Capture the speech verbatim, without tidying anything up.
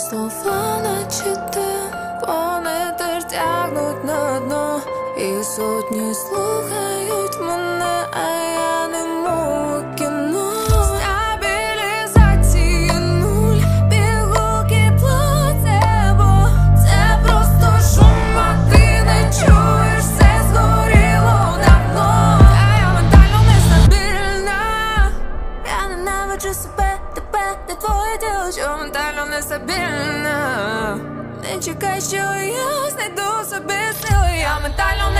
слова, наче дим, вони теж тягнуть на дно, і сотні слухають мене, а я не можу кіно. Стабілізації нуль, пігулки плацебо, це просто шум, а ти не чуєш, все згоріло давно. А я ментально нестабільна, я ненавиджу себе, тебе, не твоє тіло, що ментально нестабільна. Не чекай, що я знайду собі сили, я ментально